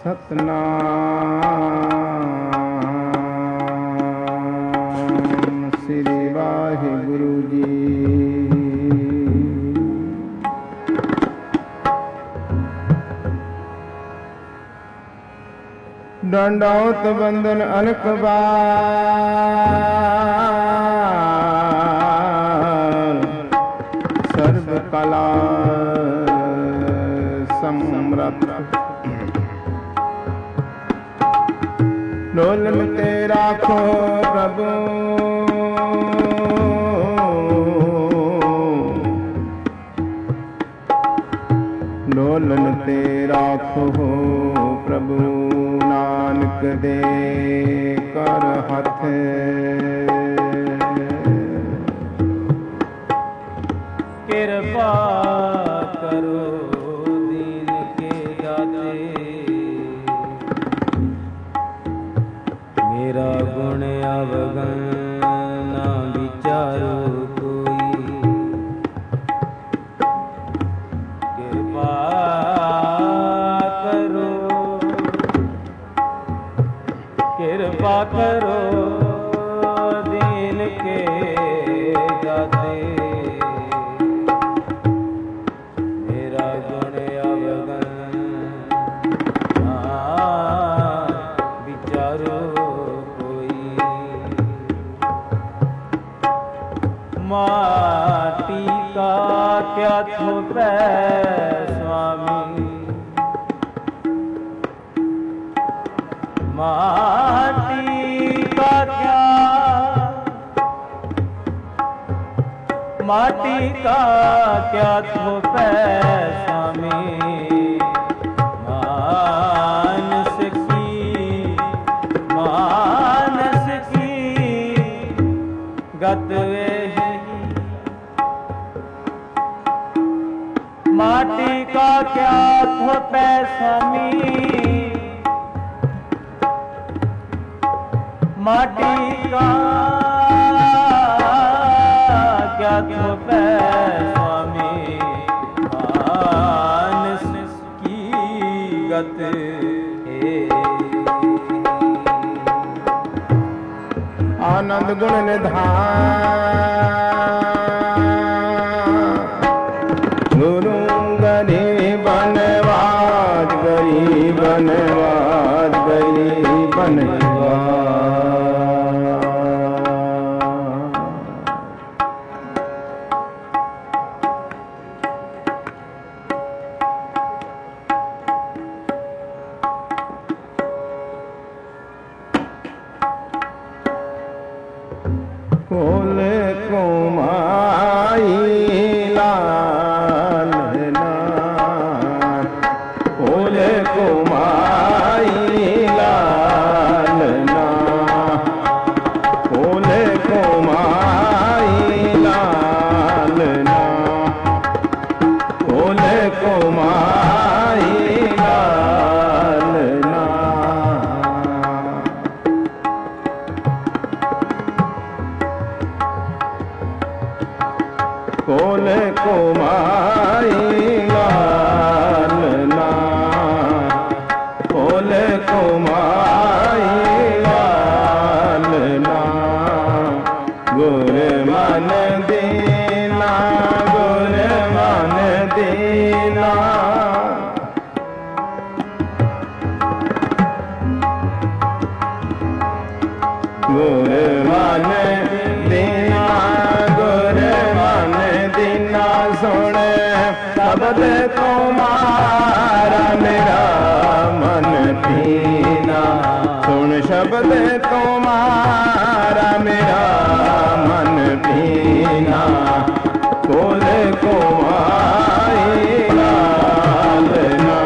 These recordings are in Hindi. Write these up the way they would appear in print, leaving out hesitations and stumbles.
सतनाम श्री वाहिगुरु जी। दंडौत बंदन अनक बार सर्व कला समरथ। डोलन ते राखो प्रभु डोलन ते राखो प्रभु नानक दे कर हथ। कृपा करो दीन के दाते मेरा गुण अवगन ना विचारो कोई। कृपा करो कृपा करो दीन के दाते मेरा गुण अवगन ना विचारो कोई। माटी का क्या थोपै स्वामी माटी का क्या माटी का क्या थोपै स्वामी। मानस की गत वही माटी का क्या थोपै स्वामी। माटी का क्या थोपै स्वामी। मानस की गत है। आनंद गुण निधान गुरु गरीबन वाज गरीबन वाज गरीबन कोले कुमाई लालना कोले कुमाई लालना कोले कुमाई लालना कोले कुमाई लालना। कोले कुमाई लालना कोले कुमाई लालना। गुर मन दीना गुर मन दीना गुर मन दीना गुर मन दीना। सुन शब्द तुम्हारा मेरा मन दीना सुन शब्द तुम्हारा मेरा मन दीना। कोले कुमाई लालना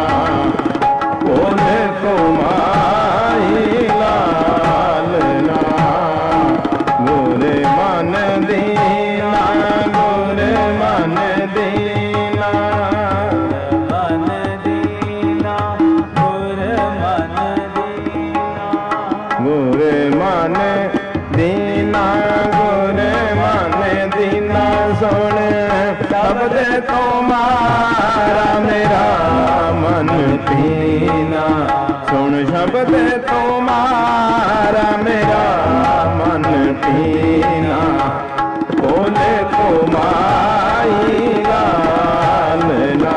कोले कुमाई लालना। गुर मन दीना गुर मन दीना मन दीना गुर मन दीना। गुर मन दीना गुर मन दीना। सुन शब्द तुम्हारा मेरा मन पीना सुन शब्द तुम्हारा मेरा मन पीना बोले कुमाई लालना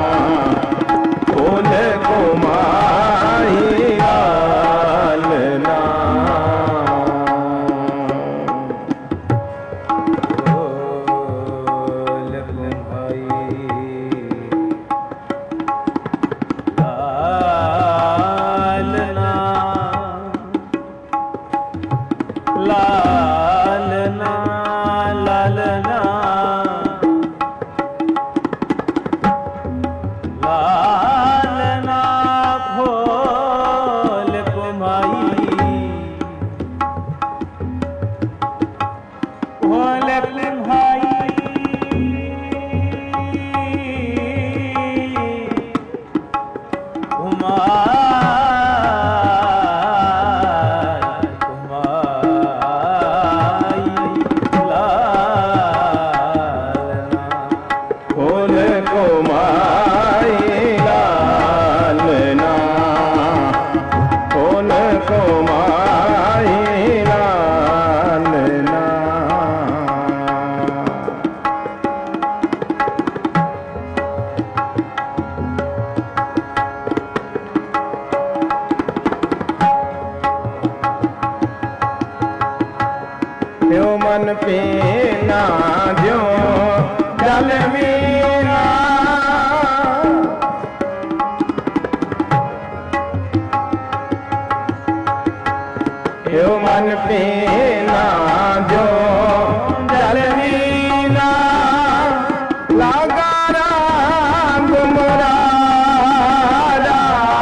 बोले कुमाई लालना लालना लालना लालना खोल कुमाई खोल कुमाई मन पीना जो जल मीना यो मन पीना जो जल मीना लगा रंग मुरारा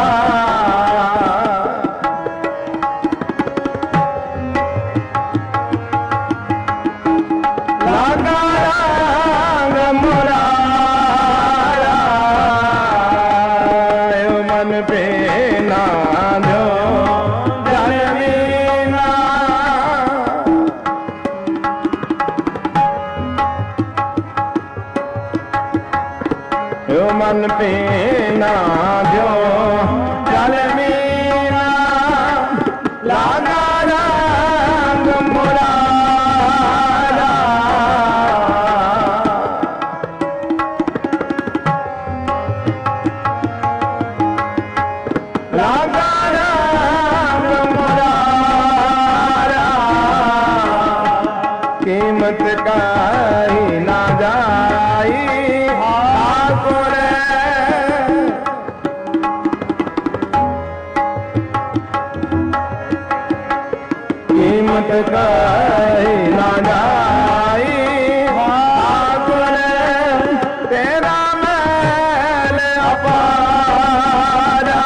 मन पीना जो जल मीना लागा रंग मुरारा लागा रंग मुरारा कीमत का ही ना जाई कीमत कही ना जाई ठाकुर तेरा मैल अपारा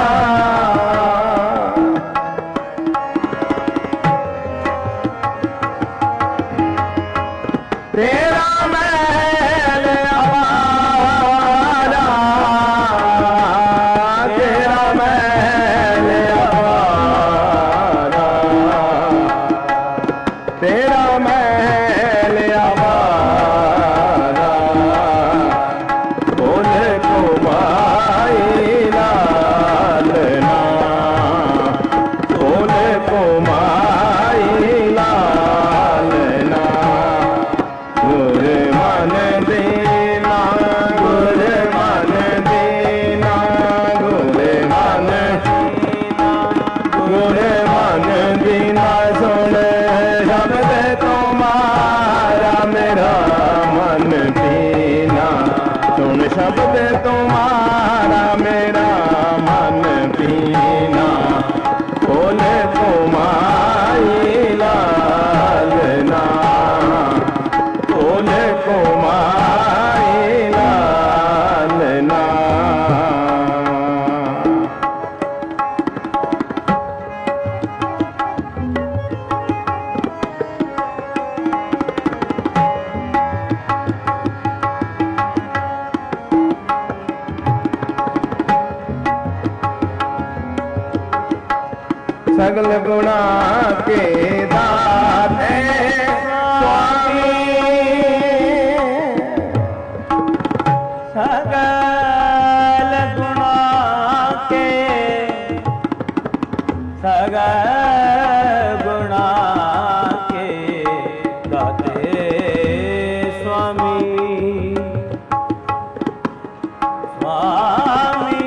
तेरा मैल अपारा तेरा मैल अपारा तेरा मैल अपारा बोले कुमाई लालना बोले कुमाई लालना गुरे मन दीना गुरे मन दीना गुरे मन गुरे मन दीना सुन शब्द तुम्हारा मेरा मन पीना सुन शब्द तुम्हारा मेरा मन पीना बोले कुमाई लालना बोले कुमाई लालना सगल गुणा के दाते स्वामी सगल गुणा सगल गुणा के दाते स्वामी स्वामी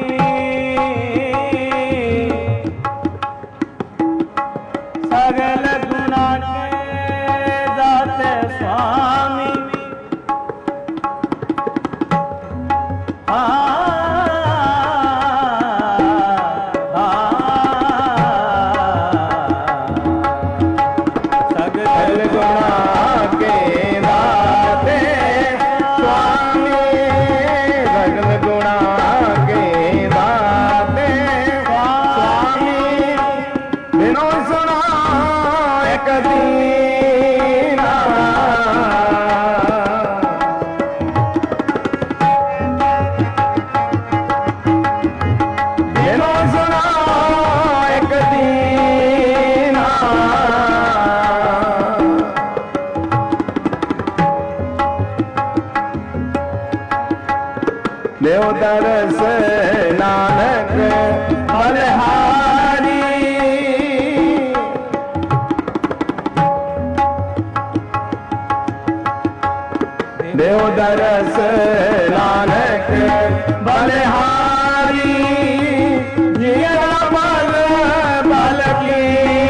सगल गुणा के दाते स्वामी देव दरस नानक बलहारी देव दरस नानक बलहारी जिया बल बल की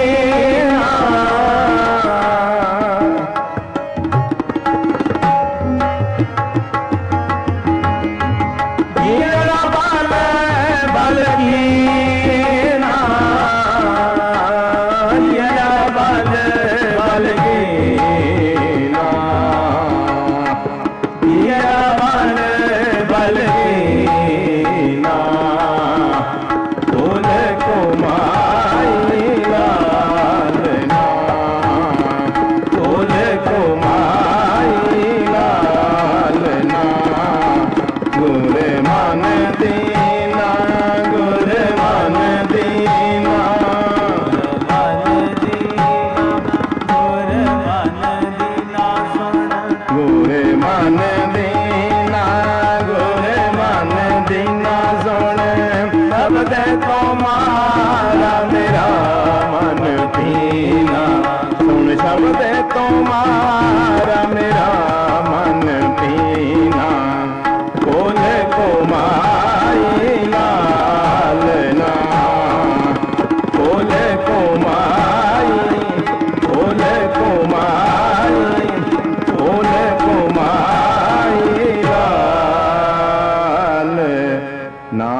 शब्द तुम्हारा मेरा मन पीना बोल को माई लालना बोल को माई बोल को माई बोल को माई लालना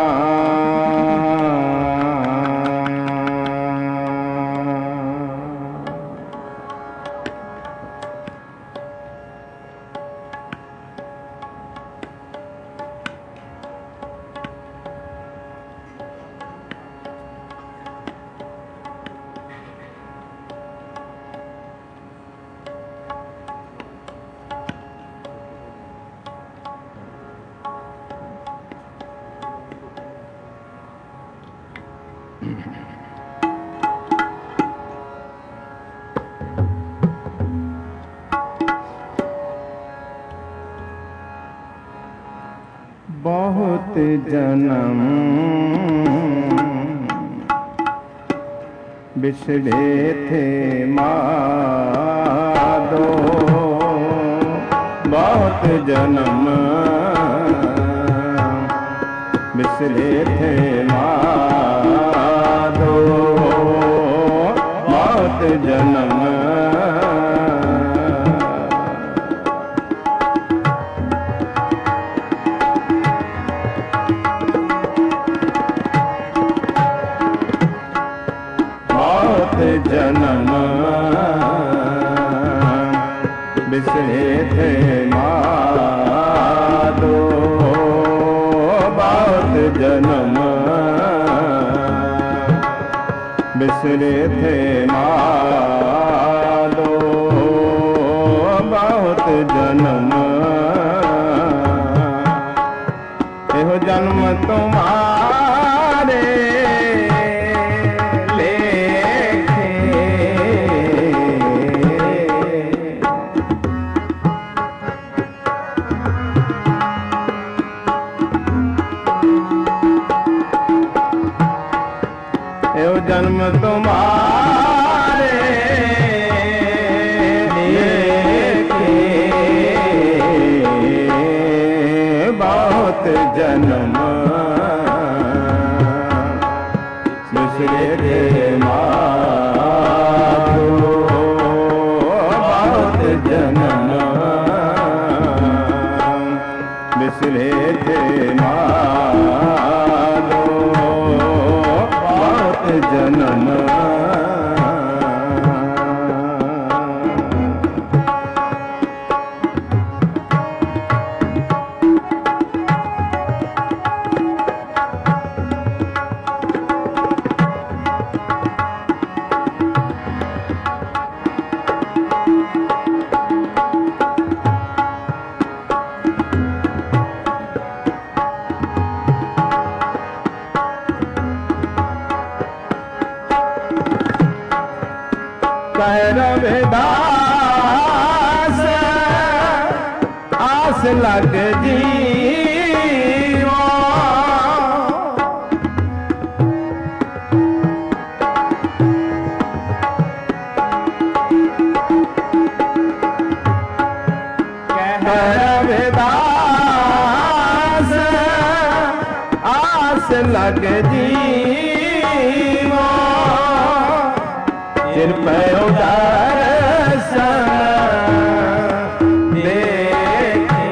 बहुत जन्म बिछड़े थे माधो बहुत जन्म बिछड़े थे माधो बहुत जन्म जन्म बिसरे थे माधो बहुत जन्म बिसरे थे माधो बहुत जन्म एहो जन्म तुम्हारे जन्म तुम्हारे लेके बहुत जन्म बिसरे थे माधो, बहुत जन्म बिसरे थे माधो, बहुत जन्म। रविदास आस लग जीवो, कह रविदास आस लग जीवो, सिर पे दर्शन देखे,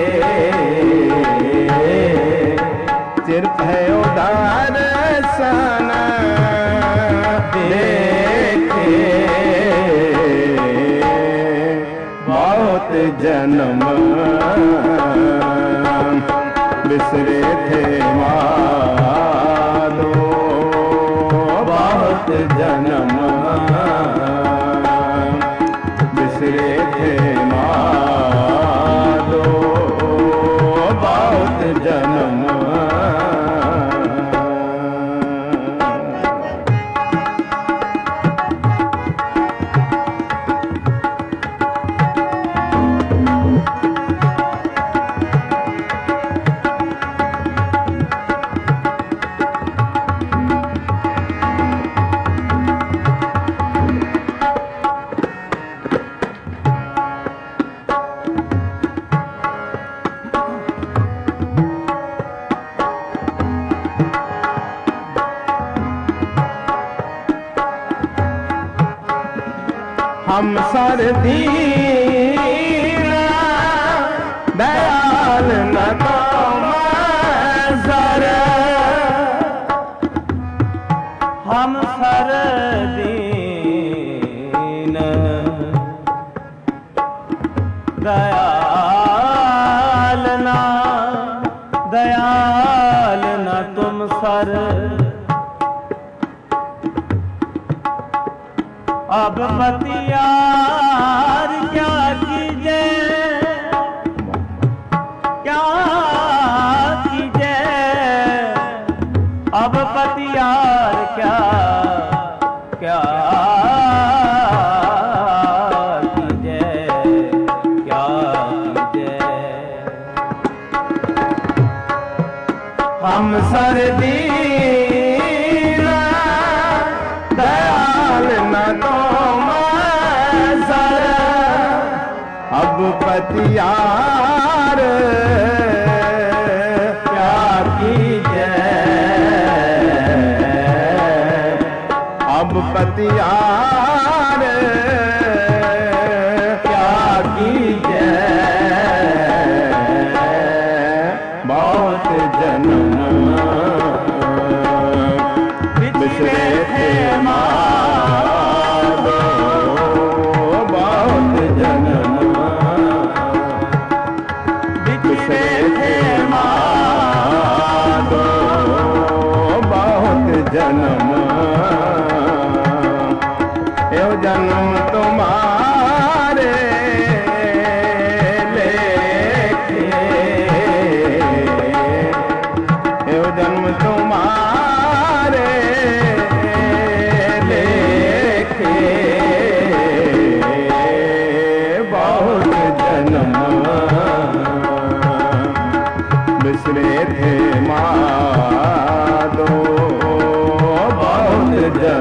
सिर पे दर्शन देखे, बहुत जन्म बिसरे थे माधो, बहुत जन्म बिसरे थे माधो, बहुत जन्म। हम सर दीन दयाल न तुम सर, हम सर दीन दयाल न तुम सर, अब बतियार क्या कीजे, क्या कीजे, अब बतियार क्या क्या कीजे, क्या कीजे। हम सर दीन दयाल न तुम सर, अब पतियार क्या कीजे, अब पतियार क्या कीजे, बहुत जन्म बिसरे थे माधो, बहुत जन्म बिसरे थे माधो, बहुत जन्म। यो जन्म तुम्हारे लेके, यो जन्म तुम्हारे लेके, बहुत जन्म बिसरे थे माधो, बहुत जन्म।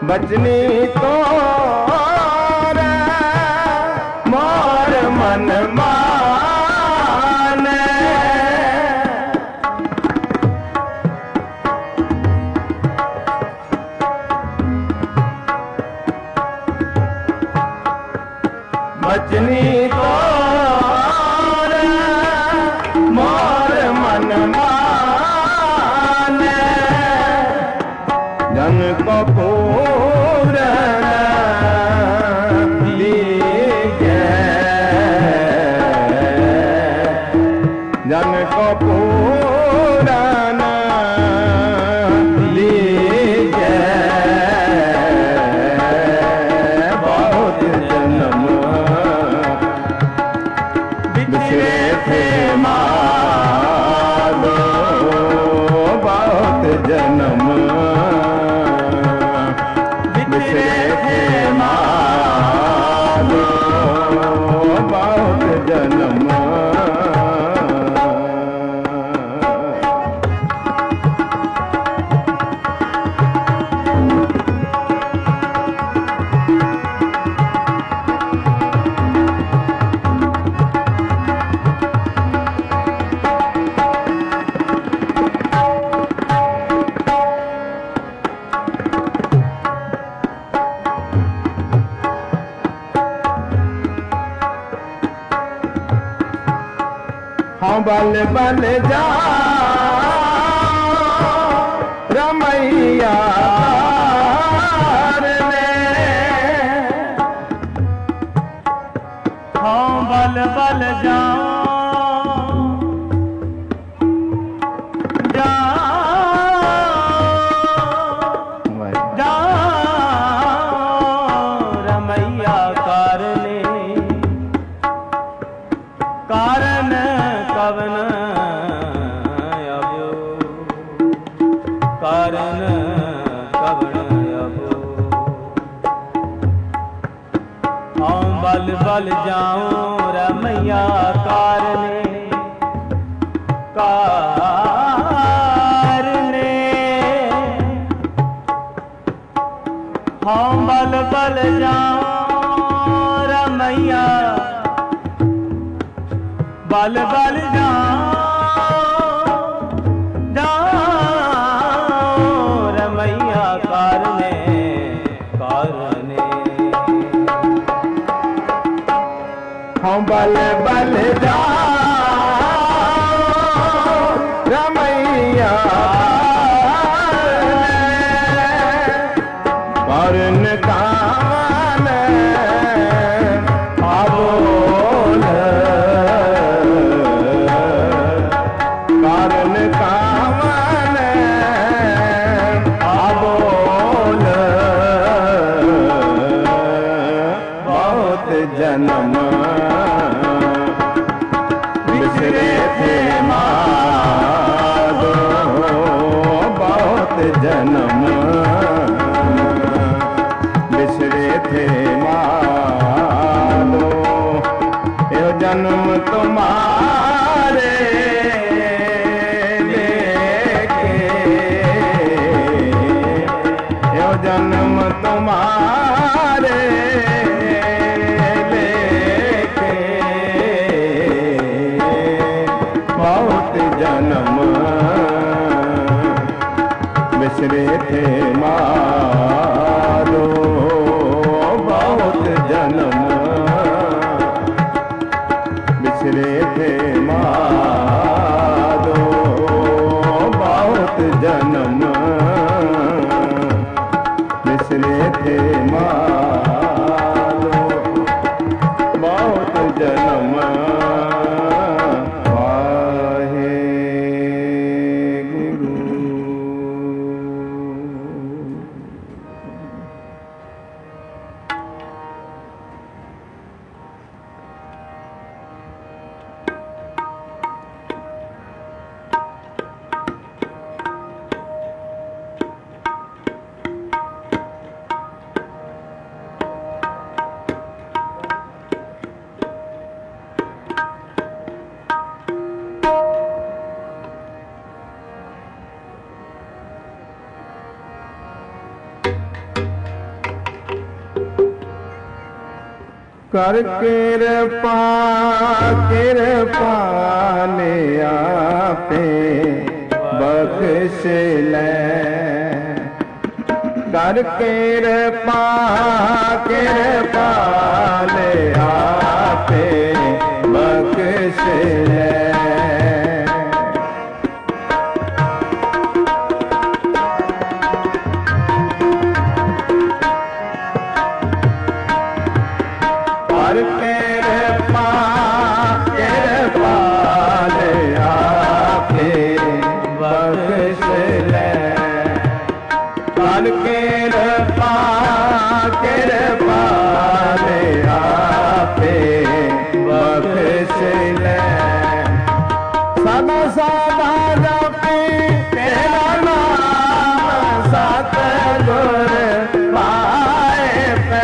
बचनी तो मोर मन माने बचनी तो मोर मन माने जन को पूरन दीजे जन को पूरन दीजे बहुत जन्म बिछड़े थे माधो बहुत जन्म बिछड़े थे माधो बहुत जन्म हाँ बल बल जा रमैया हाँ बल बल जाओ रमैया कारण कवन अबो कारण कवन अबो हाँ बल बल जाऊं रमैया कारने कारने हाँ बल बल जाऊं रमैया बल बल जाओ रमैया कारने कारने हाँ बल बल जाओ रमैया कारण कावन आबोल कारण कावन आबोल बहुत जन्म बिछड़े थे माधो बहुत जन्म बिछड़े थे माधो यो जन्म तुम्हारे लेके यो जन्म तुम्हारे लेके बहुत जन्म बिछड़े थे माधो बहुत जन्म बिछड़े थे माधो बहुत जन्म बिछड़े थे माधो बहुत जन्म ਕਰ ਕਿਰਪਾ ਕਿਰਪਾਲੇ ਆਪੇ ਬਖਸ਼ ਲੈ। ਕਰ ਕਿਰਪਾ ਕਿਰਪਾਲੇ ਆਪੇ ਬਖਸ਼ ਲੈ। ਕਰ ਕਿਰਪਾ ਕਿਰਪਾਲੇ ਆਪੇ ਬਖਸ਼ ਲੈ। ਕਰ ਕਿਰਪਾ ਕਿਰਪਾਲੇ ਆਪੇ ਬਖਸ਼ ਲੈ। ਸਦਾ ਸਦਾ ਜਪੀ ਤੇਰਾ ਨਾਮ ਸਤਿਗੁਰ ਪਾਏ ਪੈ।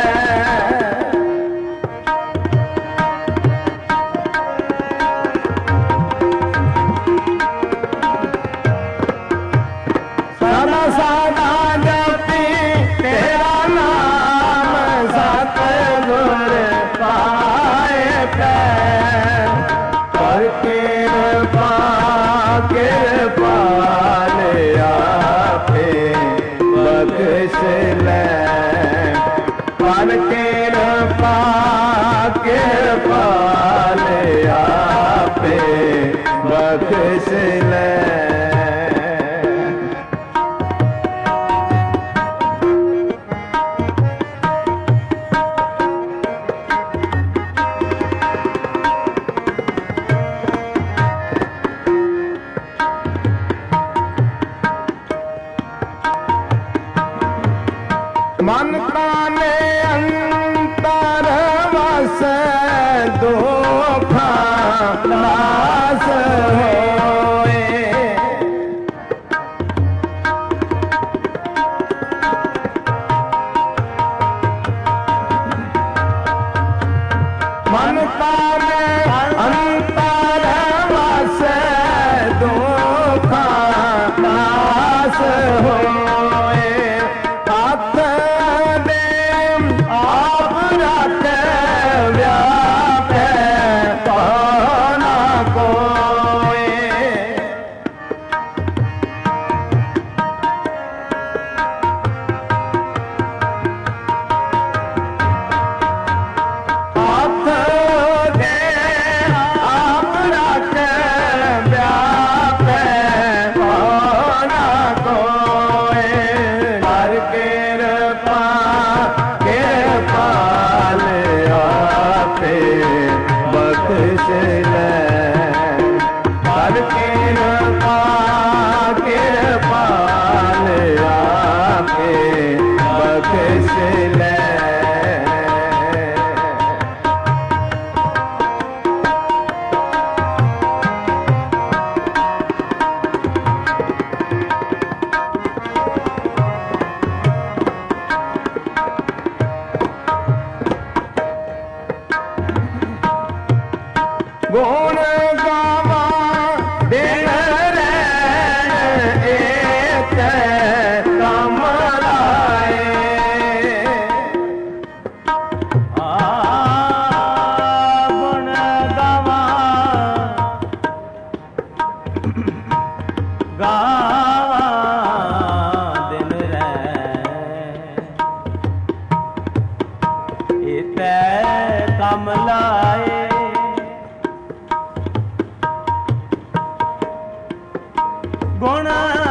ਸਦਾ ਸਦਾ ਜਪੀ ਤੇਰਾ ਨਾਮ ਸਤਿਗੁਰ ਪਾਏ ਪੈ। ਕਰ ਕਿਰਪਾ ਕਿਰਪਾਲੇ ਆਪੇ ਬਖਸ਼ ਲੈ। ਕਰ ਕਿਰਪਾ ਕਿਰਪਾਲੇ ਆਪੇ ਬਖਸ਼ ਲੈ। ਮਨ ਕਾਨੇ ਅੰਤਰ ਵਸੈ ਦੁਖਾ ਨਾਸ ਹੋਏ। ਮਨ ਕਾਨੇ ਅੰਤਰ ਵਸੈ ਦੁਖਾ ਨਾਸ ਹੋਏ। ਹੱਥ ਆਪ ਰੱਖੈ ਵਿਆਪੈ ਕਉ ਨਾ ਕੋਇ। ਹੱਥ ਦੇ ਆਪ ਰੱਖੈ ਵਿਆਪੈ ਕਉ ਨਾ ਕੋਇ। ਕਰ ਕਿਰਪਾ ਕਿਰਪਾਲੇ ਆਪੇ ਬਖਸ਼ ਲੈ। ਕਰ ਕਿਰਪਾ ਕਿਰਪਾਲੇ ਆਪੇ ਬਖਸ਼ ਲੈ। ਗੁਣ ਗਾਵਾਂ ਦਿਨ ਰਹਿਣ ਏਤੈ ਕਮ ਲਾਏ। ਗੁਣ ਗਾਵਾਂ ਗਾਵਾਂ ਦਿਨ ਰਹਿ ਏਤੈ ਕਮ ਲਾਏ। ਗੁਣ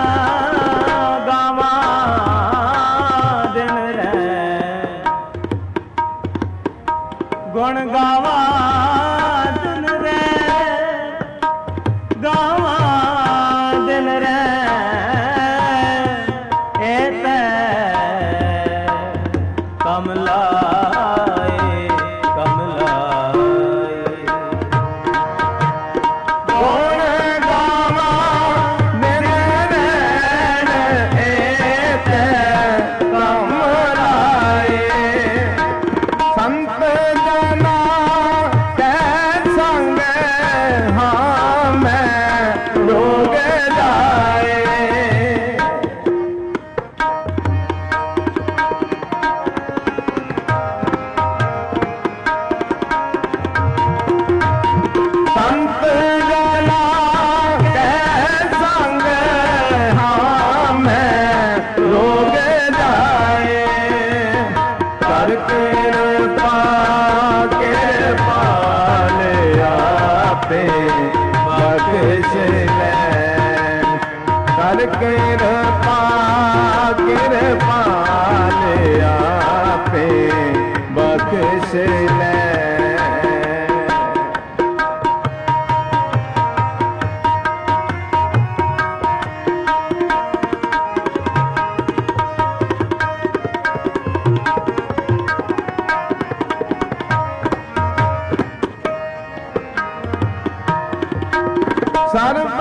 ਗਾਵਾਂ ਦਿਨ ਰਹਿ ਗੁਣ ਗਾਵਾਂ ਦਿਨ ਰਹਿ ਗਾਵਾਂ ਦਿਨ ਰਹਿ ਏਤੈ ਕਮ ਲਾਏ ਕਮ ਲਾਏ। ਗੁਣ ਗਾਵਾਂ ਦਿਨ ਰਹਿਣ ਏਤੈ ਕਮ ਲਾਏ। ਸੰਤ ਜਨਾ ਬਖਸ਼ ਲੈ ਕਰ ਕਿਰਪਾ ਕਿਰਪਾਲ ਆਪੇ ਬਖਸ਼ ਲੈ ਸਰਬ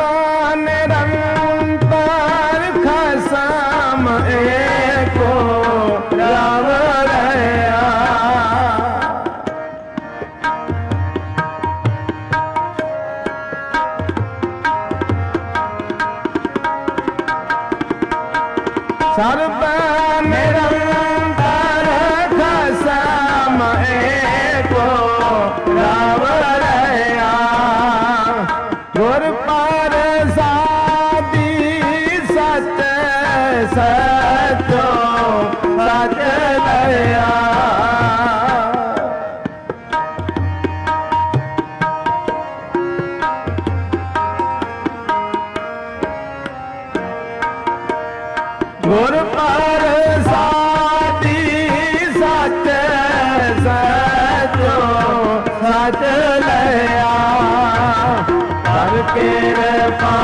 ਨਿਰੰਤਰ ਖਸਮ ਏਕੋ ਰਵ ਰਹਾ ਸਰਬ ਨਿਰੰਤਰ ਖਸਮ ਏਕੋ ਰਵ ਰਹਾ ਗੁਰ ਪ੍ਰਸਾਦੀ ਸਚ ਸਚੋ ਸਚ ਦਇਆ ਗੁਰ ਪ੍ਰਸਾਦੀ ਸਚ ਸਚੋ ਸਚ ਦਇਆ ਕਰ ਕਿਰਪਾ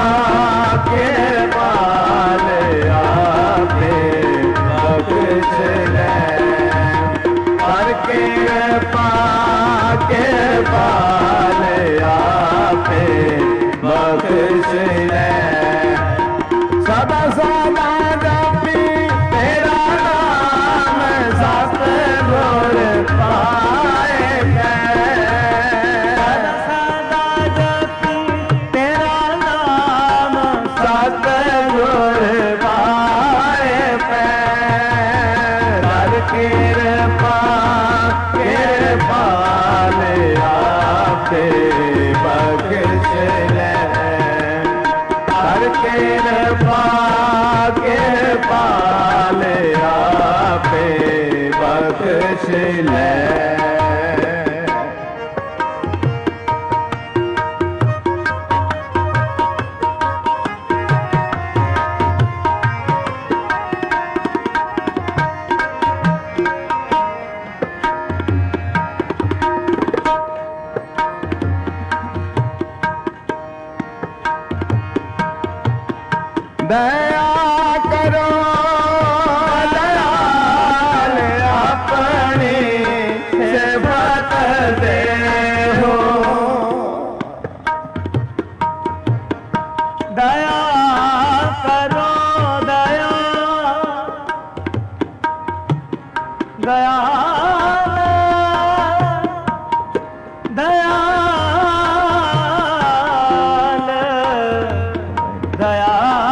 ਕਿਰਪਾਲ ਆਪੇ ਬਖਸ਼ ਲੈ ਕਰ ਕਿਰਪਾ ਕਿਰਪਾਲ ਆਪੇ ਬਖਸ਼ ਲੈ ਸਦਾ ਸਦਾ ਜਪੀ ਤੇਰਾ ਨਾਮ ਸਤਿਗੁਰ ਪਾਏ ਸਤਿਗੁਰ ਪਾਏ ਕਰ ਕਿਰਪਾ ਕਿਰਪਾਲ ਆਪੇ ਬਖਸ਼ ਲੈ ਕਰ ਕਿਰਪਾ ਕਿਰਪਾਲ ਆਪੇ ਬਖਸ਼ ਲੈ ਦਇਆ ਕਰੋ ਦਇਆਲ ਆਪਣੀ ਸੇਵਤ ਦੇਹੋ ਦਇਆ ਕਰੋ ਦਇਆ ਦਇਆਲ ਦਇਆਲ ਦਇਆ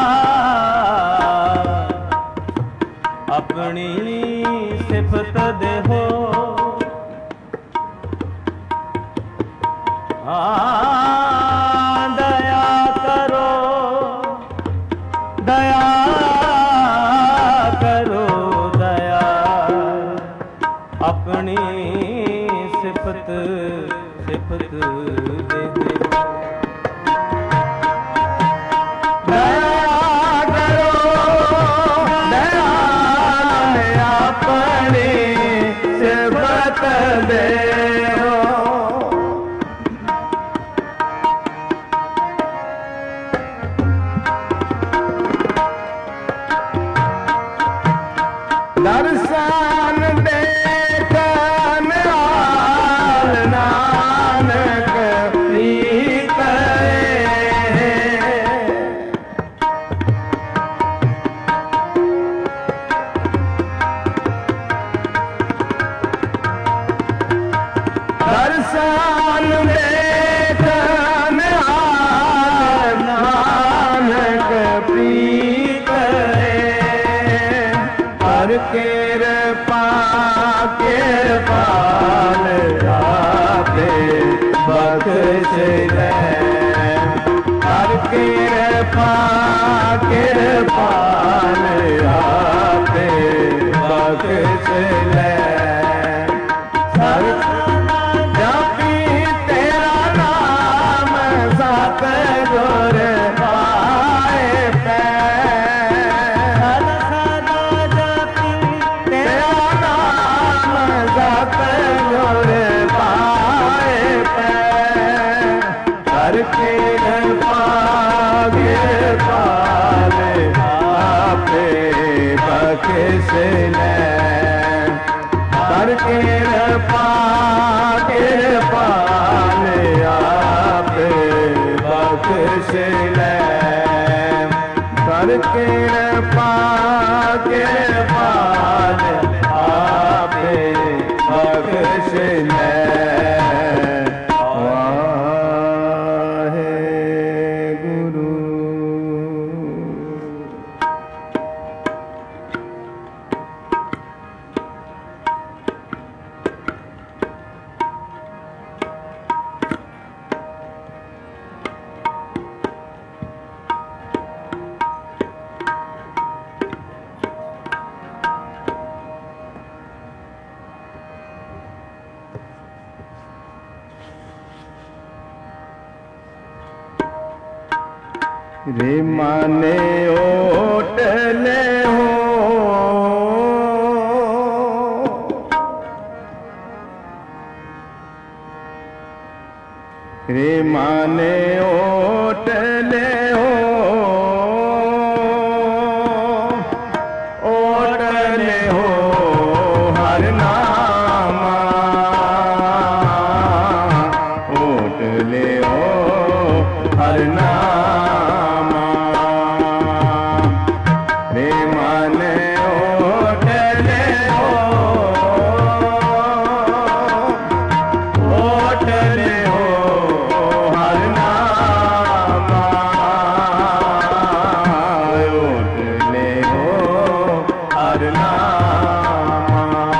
ਆਪਣੀ ਸਿਫਤ ਦੇਹੋ ਦਇਆ ਕਰੋ ਦਇਆ ਕਰੋ ਦਇਆ ਆਪਣੀ ਸਿਫਤ ਸਿਫਤ ਦੇਹੋ ਸਿਫਤ ਦੇਹੋ ਦਰਸ਼ਨ ਦੇਖਨ ਆਲ ਨਾਨਕ ਪ੍ਰੀਤ ਦਰਸ਼ਨ ਦੇਖਨ ਆਲ ਨਾਨਕ ਪ੍ਰੀਤ ਕਰ ਕਿਰਪਾ ਕਿਰਪਾਲ ਆਪੇ ਬਖਸ਼ ਲੈ ਕਰ ਕਿਰਪਾ ਕਿਰਪਾਲ ਆਪੇ ਬਖਸ਼ ਲੈ ਜਪੀ ਤੇਰਾ ਨਾਮ ਸਤਿਗੁਰ ले कर कृपा आप बख्श ले कर कृपा आप बख्श ले रे माने ओटले हो रे माने ओटले हो हर नामा ओटले हो हर नामा रे माने ओटले हो हर नामा ओटले हो हर नामा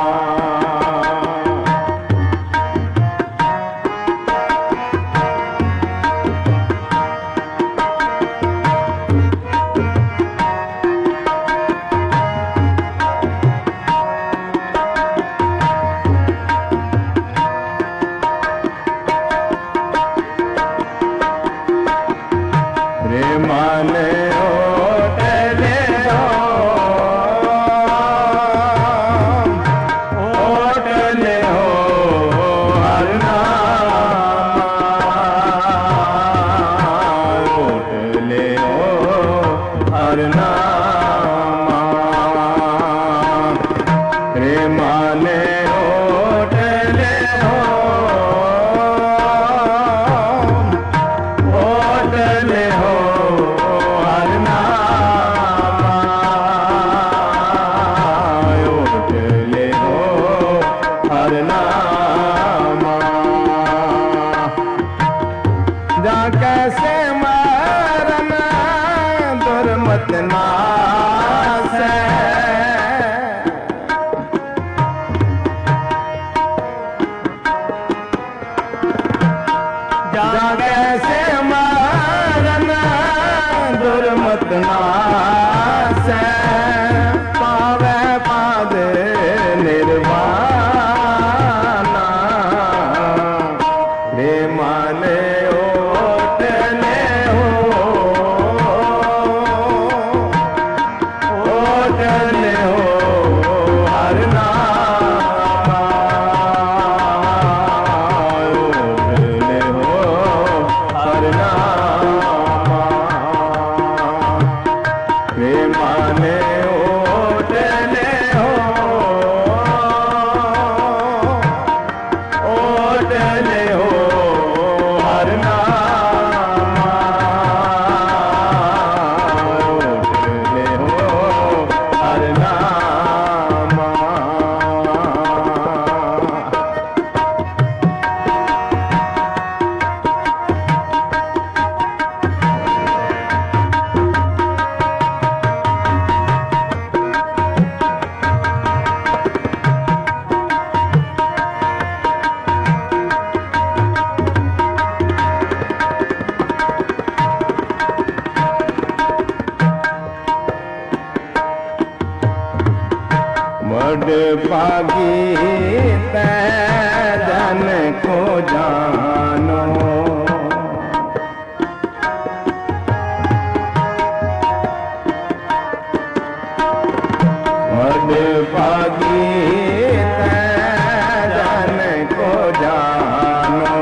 रे माने ओटले हो हर नामा ओटले हो हर नामा रे माने ओटले हो हर नामा ओटले हो हर नामा जा कैसे मरना दुर्मत नास जा कैसे मरना दुर्मत नास पावे पादे निर्वाणा रे माने ओटले हो हर नामा ओटले हो हर नामा रे माने ओटले हो हर नामा ओटले हो हर नामा बड़ पागी जन को जानो बड़ पागी जन को जानो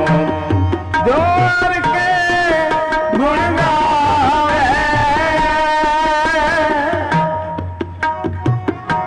जोर के गुण गावे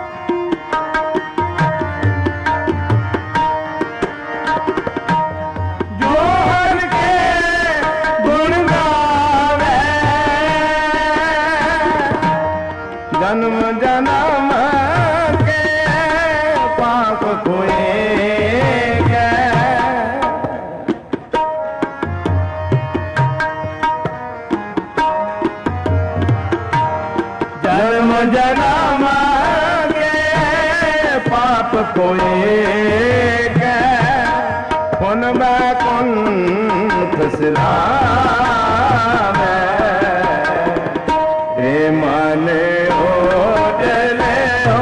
जन्म के पाप कोई के पुन बैकुंठ सिलावे हे मन ओटले हो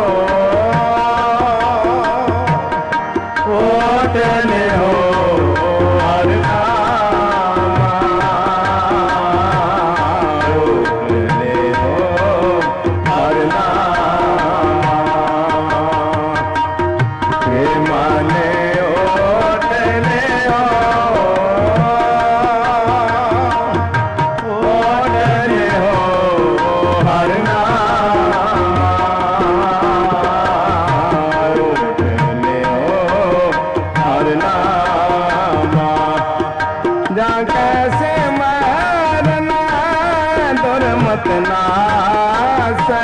ओटले हो हर नामा ओटले हो हर नामा हे मन ओटले हो ओटले हो हर नामा ओटले हो हर नामा जा कैसे मरना दुर्मत नासे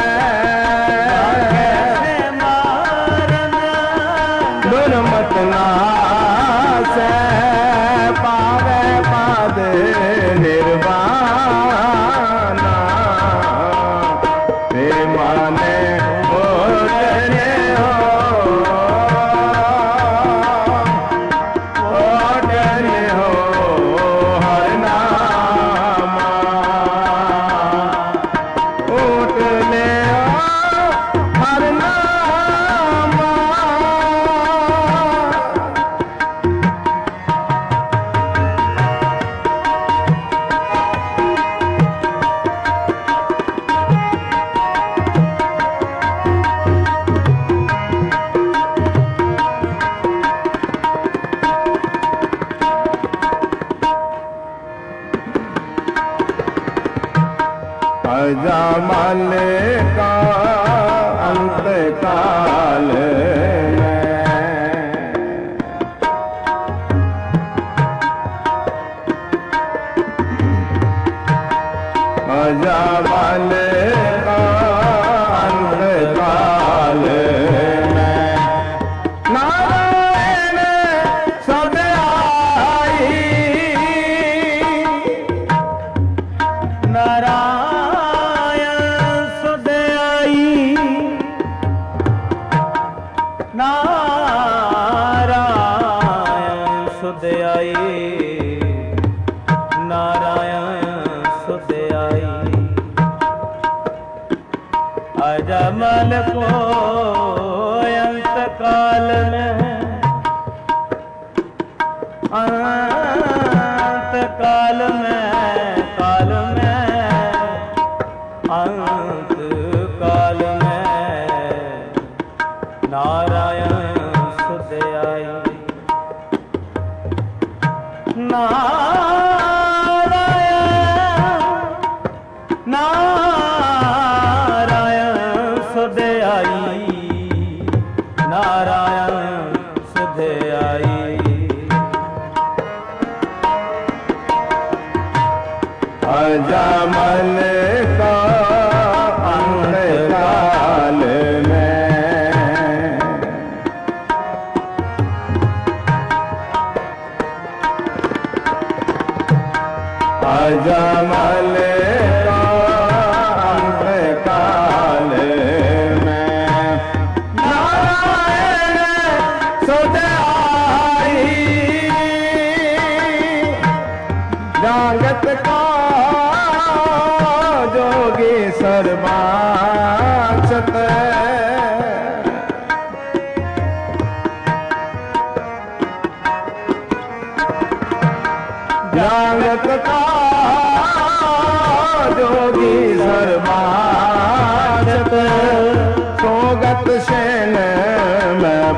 कैसे मारना दुर्मत नासे पावे पाद निर्वाणा हे माने ओटले हो ओटले हो हर नामा ओटले हो हर नामा अजमल का अंत काल में अजमल का अंत काल में नारायण सदैव नारायण सुध आई नारायण सुध आई नारायण सुध आई अजमल को अंत काल में अंत काल में अंत काल में नारायण सुध आई नारायण नारायण सुध आई नारायण सुध आई अजमल का अंत काल में अजमल का अंत काल में नारायण सुध आई जागत का जोगी सर्वांचत जागत का जोगी सर्वांचत सोगत शेन में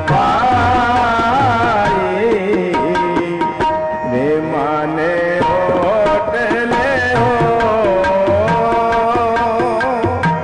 पाई रे माने ओटले हो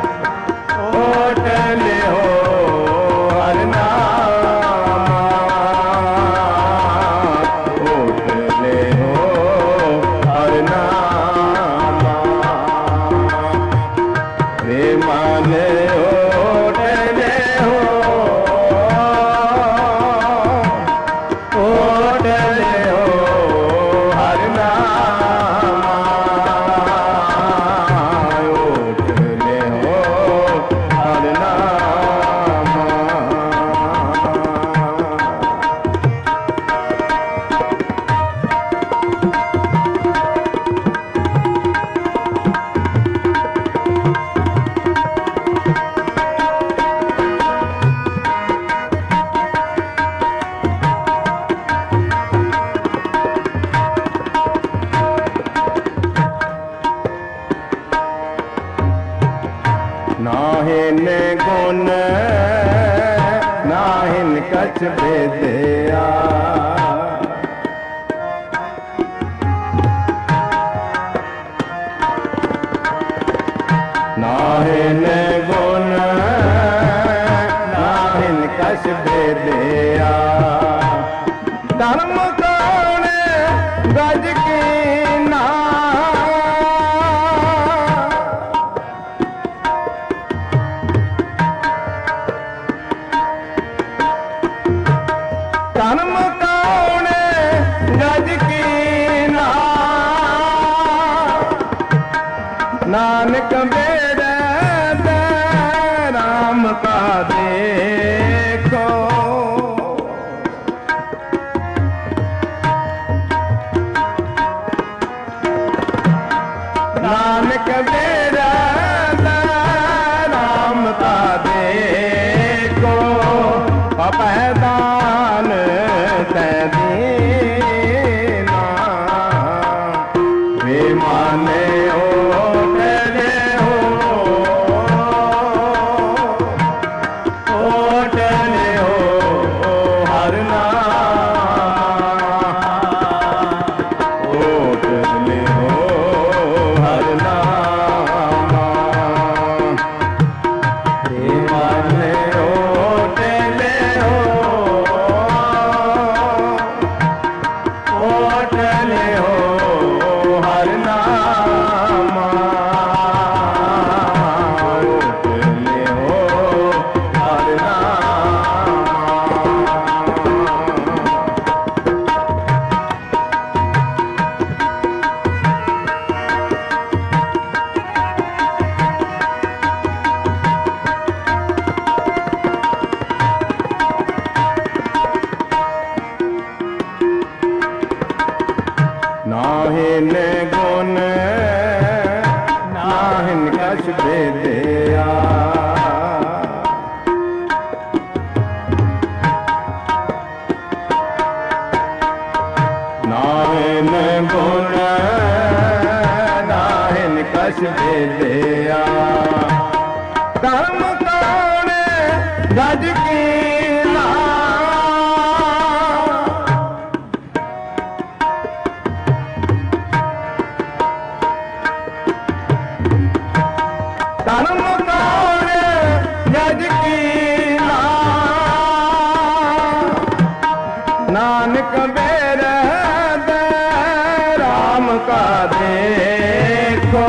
नाहिन गुण नाहिन कछ भेदिया नाहिन गुण नाहिन कछ भेदिया धर्म कौन गज की ना धर्म कौन गज की ना नानक बेड़ा राम का देखो नानक बेड़ा राम का देखो अपहदान तैदीना वे माने हो टले हो हर नाम टले हो हर नाम वे माने हो टले हो टले हो हर नाम टले हो हर नाम नाहिन गुण नाहिन कछ भेदिया नाहिन गुण नाहिन कछ भेदिया धर्म कौन गज की ना धर्म कौन गज की ना नानक बेड़ा राम का देखो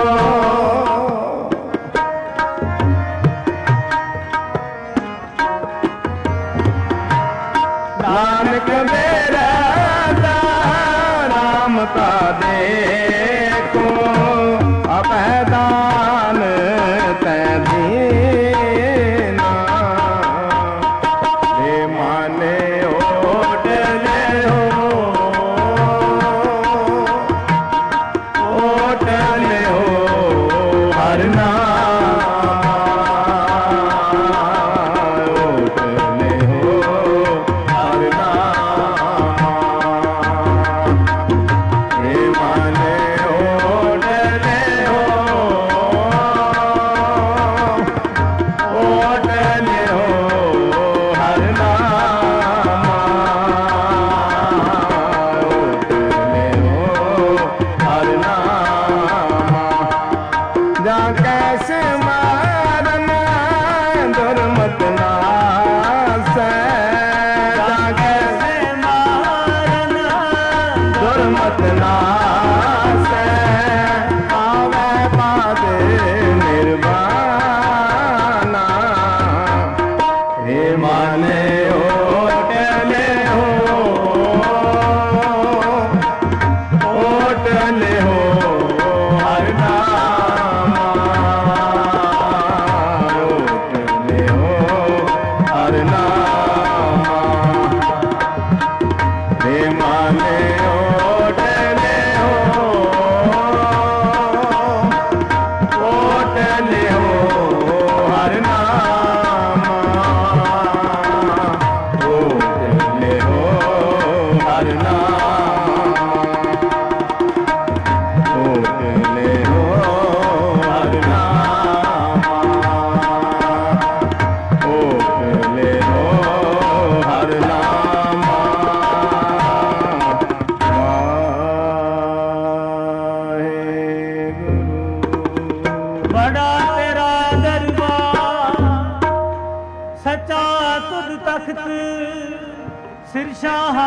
बड़ा तेरा दरबार सच्चा तुझ तख्त सिर शाह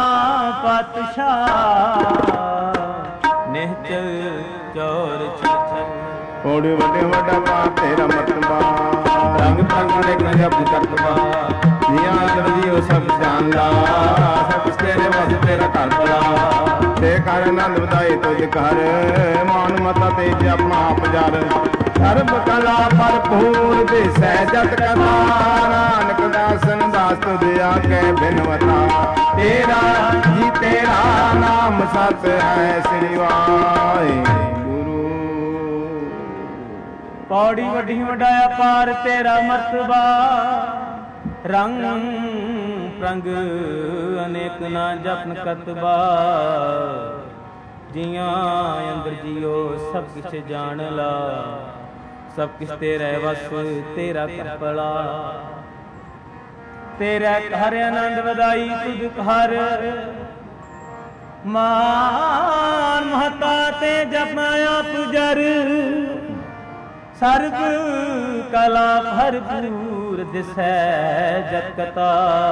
पातशाह निहचल चोर छछल कोड़ी वड्डे वड्डा पा तेरा मतबा रंग रंग ने गजब करतबा जिया दर्दियो सब जानदा सब तेरे वस तेरा कर बड़ा ते कर आनंद ਵਧਾਏ तुझ कर मान मता तेज अपना आप जर ਸਰਬ ਕਲਾ ਭਰਪੂਰ ਦਿਸੈ ਜਤ ਕਥਾ ਨਾਨਕ ਦਾਸਨ ਦਾਸ ਤੁਧ ਆਗੇ ਬਿਨਵਤਾ ਤੇਰਾ ਜੀ ਤੇਰਾ ਨਾਮ ਸਤ ਹੈ ਸ੍ਰੀ ਵਾਹਿਗੁਰੂ। ਪੌੜੀ ਵੱਡੀ ਵਡਾਇਆ ਪਾਰ ਤੇਰਾ ਮਰਤਬਾ ਰੰਗ ਪ੍ਰੰਗ ਅਨੇਕ ਨਾ ਜਪਨ ਕਤਬਾ जिया अंदर जियो सब किछ जान ला सब किछ तेरा वस तेरा कपड़ा तेरा हर आनंद वदाई तुझ हर मान महता ते जपया पुजर सर्व कला भरपूर दिसै जगता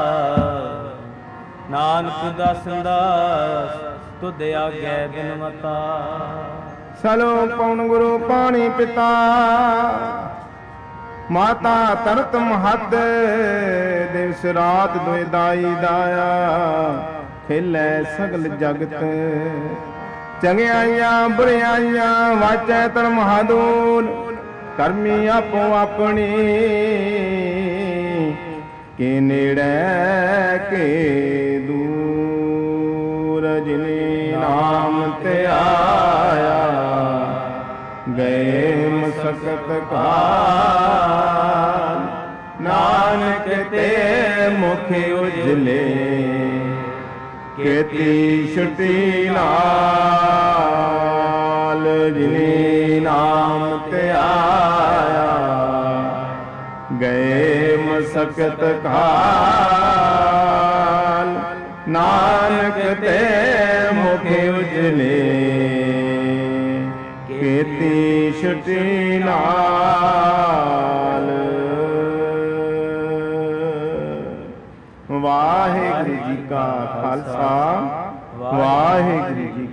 नानक दासन दास तुध आगे बिनमता सलो पवन गुरु पानी पिता माता तरत महद दिवस रात दुए दाई दाया खेलै सगल जगत चंगियाइयां बुरियाइयां वाचै तर महादूर करमी आपो अपनी के नेड़े के दूर जिने नाम ते आया गए मसकत काल नानक ते मुख उजले केती छुटी नाल जिने नाम ते आया गए मसकत काल नानक ते मुख उजले केती छुटी नाल। वाहिगुरु जी का खालसा वाहिगुरु जी